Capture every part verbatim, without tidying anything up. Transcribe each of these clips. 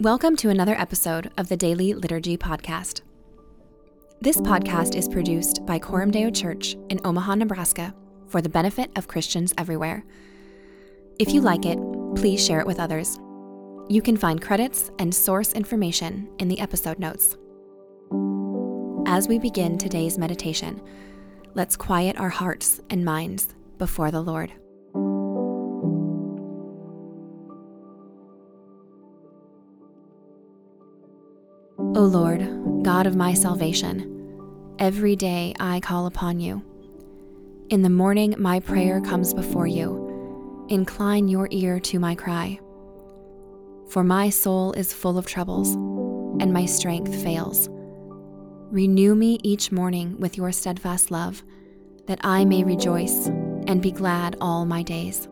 Welcome to another episode of the Daily Liturgy Podcast. This podcast is produced by Coram Deo Church in Omaha, Nebraska, for the benefit of Christians everywhere. If you like it, please share it with others. You can find credits and source information in the episode notes. As we begin today's meditation, let's quiet our hearts and minds before the Lord. O Lord, God of my salvation, every day I call upon you. In the morning my prayer comes before you. Incline your ear to my cry. For my soul is full of troubles, and my strength fails. Renew me each morning with your steadfast love, that I may rejoice and be glad all my days.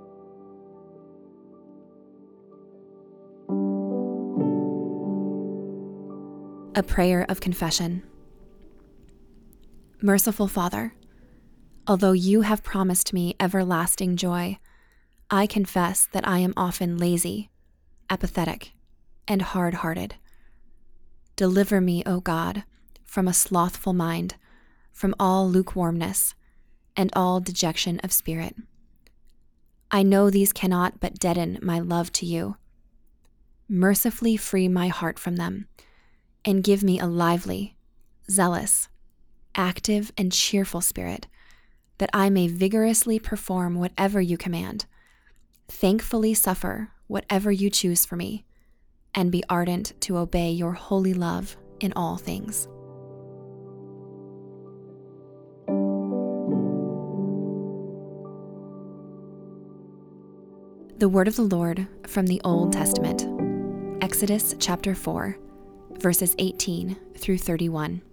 A prayer of confession. Merciful Father, although you have promised me everlasting joy, I confess that I am often lazy, apathetic, and hard-hearted. Deliver me, O God, from a slothful mind, from all lukewarmness, and all dejection of spirit. I know these cannot but deaden my love to you. Mercifully free my heart from them, and give me a lively, zealous, active, and cheerful spirit, that I may vigorously perform whatever you command, thankfully suffer whatever you choose for me, and be ardent to obey your holy love in all things. The word of the Lord from the Old Testament, Exodus chapter four, verses eighteen through thirty-one.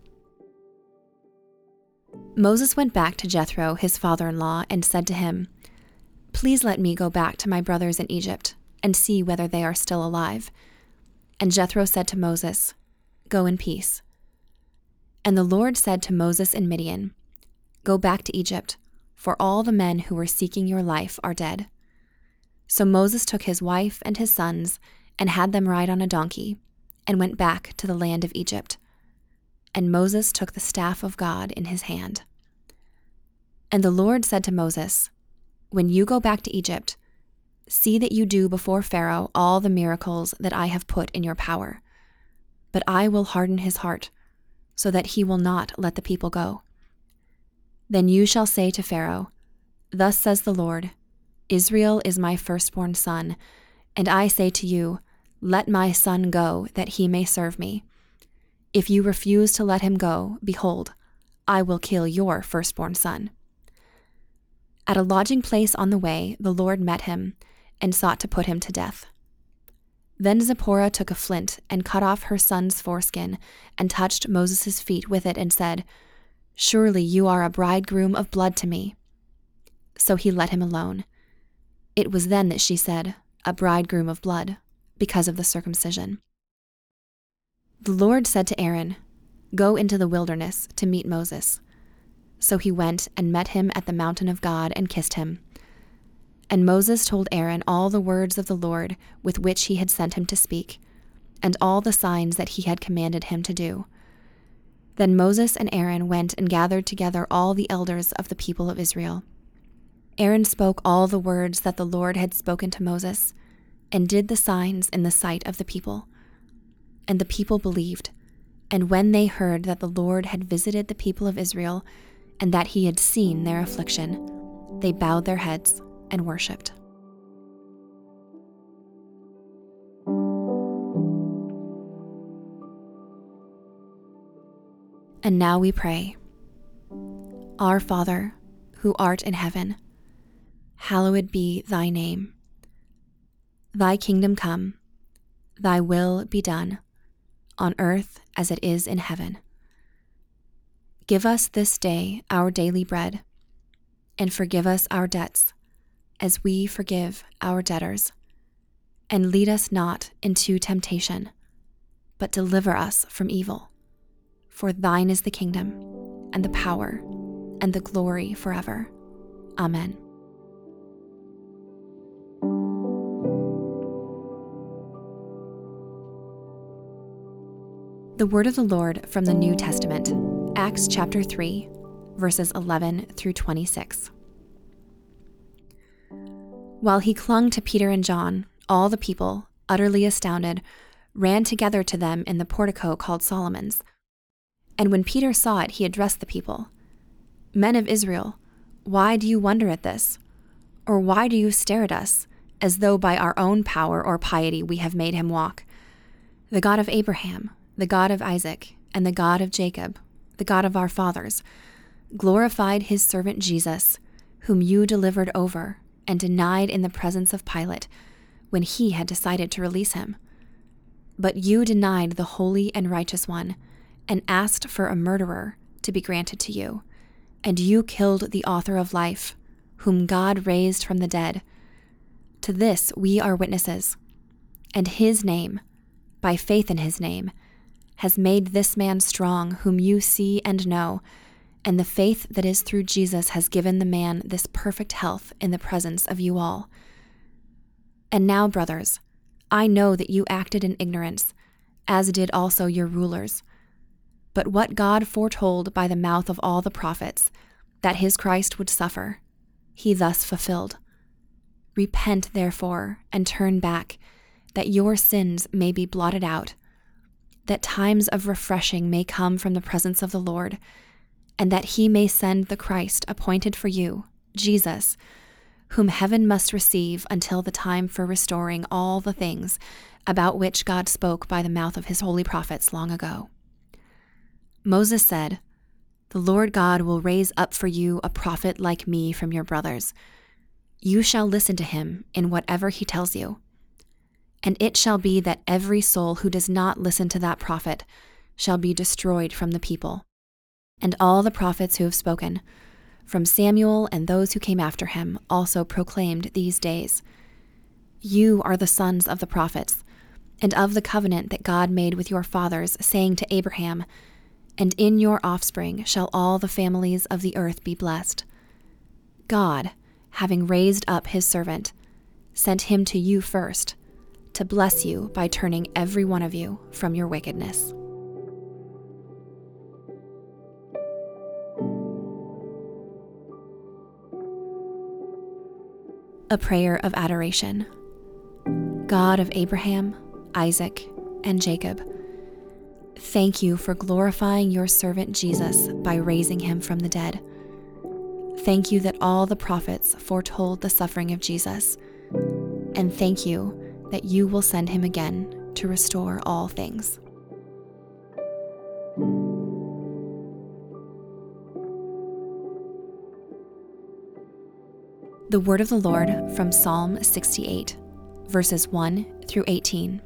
Moses went back to Jethro, his father-in-law, and said to him, "Please let me go back to my brothers in Egypt and see whether they are still alive." And Jethro said to Moses, "Go in peace." And the Lord said to Moses in Midian, "Go back to Egypt, for all the men who were seeking your life are dead." So Moses took his wife and his sons and had them ride on a donkey, and went back to the land of Egypt. And Moses took the staff of God in his hand. And the Lord said to Moses, "When you go back to Egypt, see that you do before Pharaoh all the miracles that I have put in your power. But I will harden his heart, so that he will not let the people go. Then you shall say to Pharaoh, 'Thus says the Lord, Israel is my firstborn son, and I say to you, let my son go, that he may serve me. If you refuse to let him go, behold, I will kill your firstborn son.'" At a lodging place on the way, the Lord met him and sought to put him to death. Then Zipporah took a flint and cut off her son's foreskin and touched Moses' feet with it and said, "Surely you are a bridegroom of blood to me." So he let him alone. It was then that she said, "A bridegroom of blood," because of the circumcision. The Lord said to Aaron, "Go into the wilderness to meet Moses." So he went and met him at the mountain of God and kissed him. And Moses told Aaron all the words of the Lord with which he had sent him to speak, and all the signs that he had commanded him to do. Then Moses and Aaron went and gathered together all the elders of the people of Israel. Aaron spoke all the words that the Lord had spoken to Moses, and did the signs in the sight of the people. And the people believed, and when they heard that the Lord had visited the people of Israel, and that he had seen their affliction, they bowed their heads and worshipped. And now we pray. Our Father, who art in heaven, hallowed be thy name. Thy kingdom come, thy will be done, on earth as it is in heaven. Give us this day our daily bread, and forgive us our debts, as we forgive our debtors. And lead us not into temptation, but deliver us from evil. For thine is the kingdom, and the power, and the glory forever. Amen. The word of the Lord from the New Testament, Acts chapter three, verses eleven through twenty-six. While he clung to Peter and John, all the people, utterly astounded, ran together to them in the portico called Solomon's. And when Peter saw it, he addressed the people. "Men of Israel, why do you wonder at this? Or why do you stare at us, as though by our own power or piety we have made him walk? The God of Abraham, the God of Isaac, and the God of Jacob, the God of our fathers, glorified his servant Jesus, whom you delivered over and denied in the presence of Pilate when he had decided to release him. But you denied the holy and righteous one and asked for a murderer to be granted to you, and you killed the author of life, whom God raised from the dead. To this we are witnesses, and his name, by faith in his name, has made this man strong whom you see and know, and the faith that is through Jesus has given the man this perfect health in the presence of you all. And now, brothers, I know that you acted in ignorance, as did also your rulers. But what God foretold by the mouth of all the prophets, that his Christ would suffer, he thus fulfilled. Repent, therefore, and turn back, that your sins may be blotted out, that times of refreshing may come from the presence of the Lord, and that he may send the Christ appointed for you, Jesus, whom heaven must receive until the time for restoring all the things about which God spoke by the mouth of his holy prophets long ago. Moses said, "The Lord God will raise up for you a prophet like me from your brothers. You shall listen to him in whatever he tells you. And it shall be that every soul who does not listen to that prophet shall be destroyed from the people." And all the prophets who have spoken, from Samuel and those who came after him, also proclaimed these days. You are the sons of the prophets, and of the covenant that God made with your fathers, saying to Abraham, "And in your offspring shall all the families of the earth be blessed." God, having raised up his servant, sent him to you first, to bless you by turning every one of you from your wickedness. A prayer of adoration. God of Abraham, Isaac, and Jacob, thank you for glorifying your servant Jesus by raising him from the dead. Thank you that all the prophets foretold the suffering of Jesus, and thank you that you will send him again to restore all things. The word of the Lord from Psalm sixty-eight, verses one through eighteen.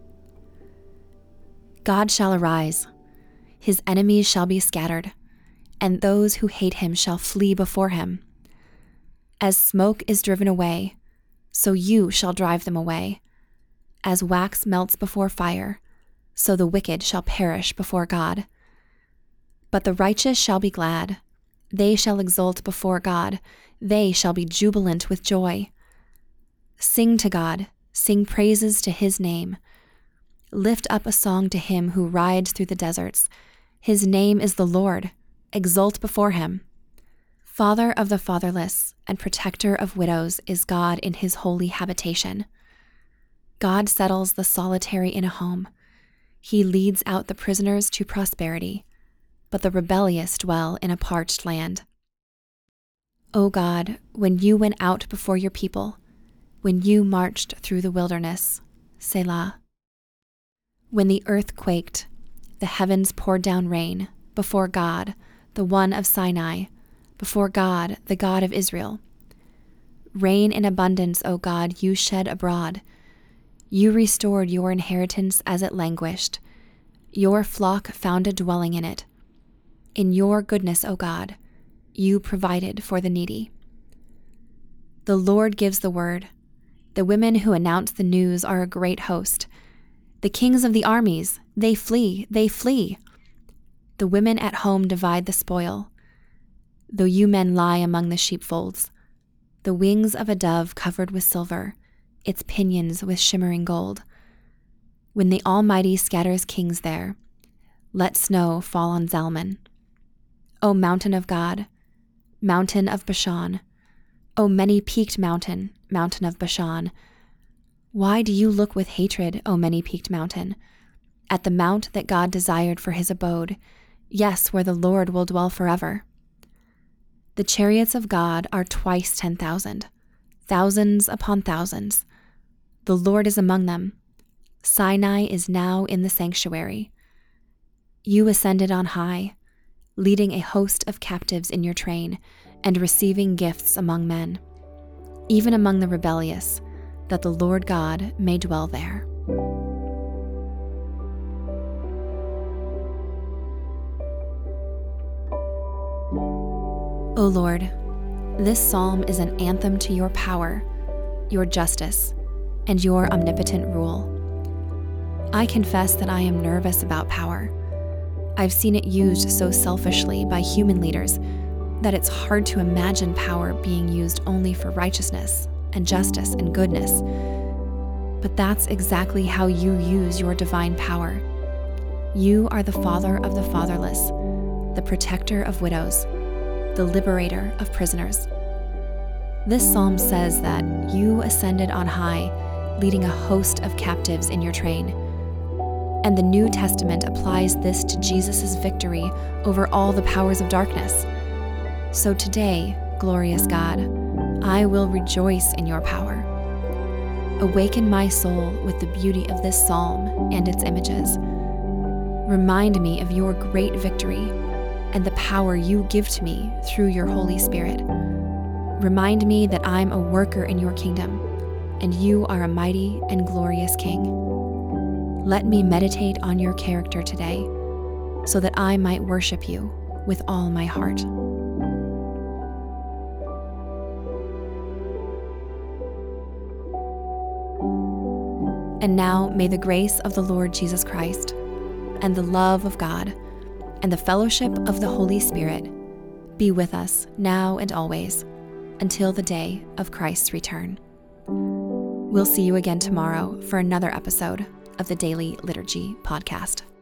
God shall arise, his enemies shall be scattered, and those who hate him shall flee before him. As smoke is driven away, so you shall drive them away. As wax melts before fire, so the wicked shall perish before God. But the righteous shall be glad, they shall exult before God, they shall be jubilant with joy. Sing to God, sing praises to his name. Lift up a song to him who rides through the deserts. His name is the Lord, exult before him. Father of the fatherless and protector of widows is God in his holy habitation. God settles the solitary in a home. He leads out the prisoners to prosperity, but the rebellious dwell in a parched land. O God, when you went out before your people, when you marched through the wilderness, Selah. When the earth quaked, the heavens poured down rain, before God, the one of Sinai, before God, the God of Israel. Rain in abundance, O God, you shed abroad. You restored your inheritance as it languished. Your flock found a dwelling in it. In your goodness, O God, you provided for the needy. The Lord gives the word. The women who announce the news are a great host. The kings of the armies, they flee, they flee. The women at home divide the spoil. Though you men lie among the sheepfolds, the wings of a dove covered with silver, its pinions with shimmering gold. When the Almighty scatters kings there, Let snow fall on Zalman. O mountain of God, mountain of Bashan, O many-peaked mountain, mountain of Bashan, why do you look with hatred, O many-peaked mountain, at the mount that God desired for his abode, yes, where the Lord will dwell forever? The chariots of God are twice ten thousand, thousands upon thousands. The Lord is among them. Sinai is now in the sanctuary. You ascended on high, leading a host of captives in your train and receiving gifts among men, even among the rebellious, that the Lord God may dwell there. O Lord, this psalm is an anthem to your power, your justice, and your omnipotent rule. I confess that I am nervous about power. I've seen it used so selfishly by human leaders that it's hard to imagine power being used only for righteousness and justice and goodness. But that's exactly how you use your divine power. You are the father of the fatherless, the protector of widows, the liberator of prisoners. This psalm says that you ascended on high, leading a host of captives in your train. And the New Testament applies this to Jesus' victory over all the powers of darkness. So today, glorious God, I will rejoice in your power. Awaken my soul with the beauty of this psalm and its images. Remind me of your great victory and the power you give to me through your Holy Spirit. Remind me that I'm a worker in your kingdom, and you are a mighty and glorious King. Let me meditate on your character today, so that I might worship you with all my heart. And now may the grace of the Lord Jesus Christ, and the love of God, and the fellowship of the Holy Spirit be with us now and always, until the day of Christ's return. We'll see you again tomorrow for another episode of the Daily Liturgy Podcast.